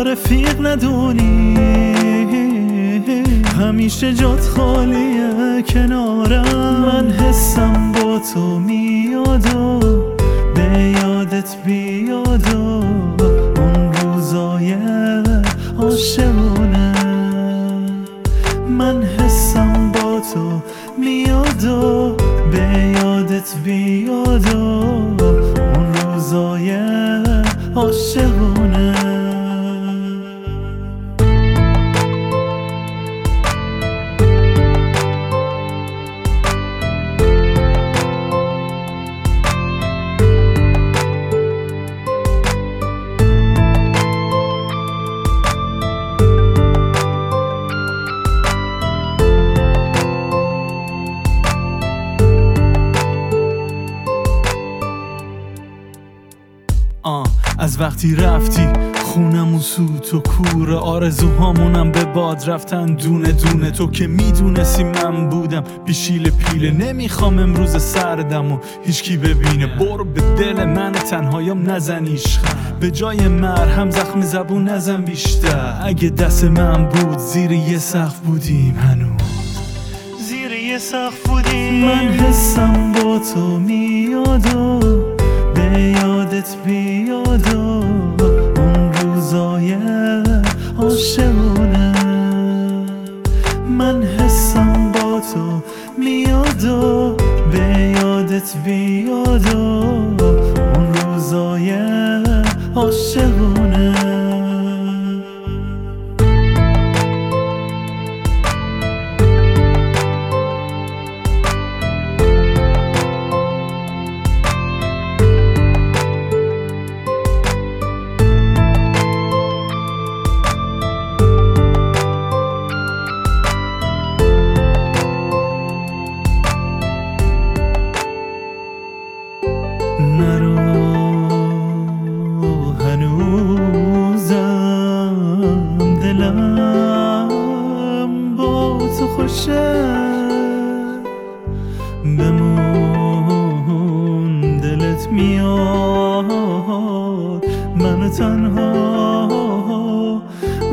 رفیق ندونی، همیشه جات خالیه کنارم. من حسم با تو میاد و به یادت بیاد و اون روزای عاشقونه. من حسم با تو میاد و به یادت بیاد و اون روزای عاشقونه. از وقتی رفتی خونم و سوت و کور، آرزوهامونم به باد رفتن دونه دونه. تو که میدونستی من بودم بیشیل پیله، نمیخوام امروز سردم و هیچکی ببینه. برو به دل من تنهایم نزنیش، به جای مرهم زخم زبون نزن بیشتر. اگه دست من بود زیر یه سقف بودیم، هنوز زیر یه سقف بودیم. من حسم با تو میاد و به یادت بیاد و اون روزای عاشقونه. من حسم با تو میاد و به یادت بیاد و اون روزای عاشقونه. نرو هنوزم دلم با تو خوشه، بمون دلت میاد منو تنها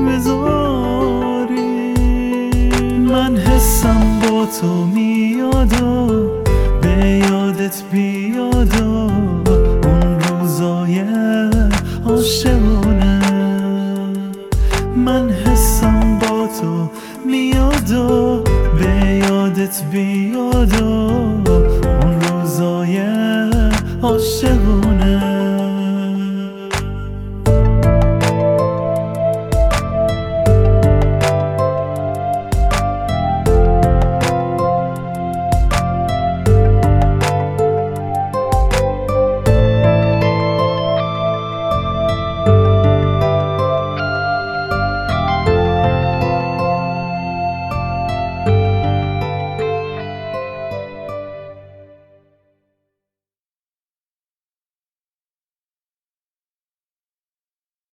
بذاری. من حسم با تو میاد و به یادت بیاد و اون روزای عاشقونه. من حسم با تو میاد و به یادت بیاد و اون روزای عاشقونه.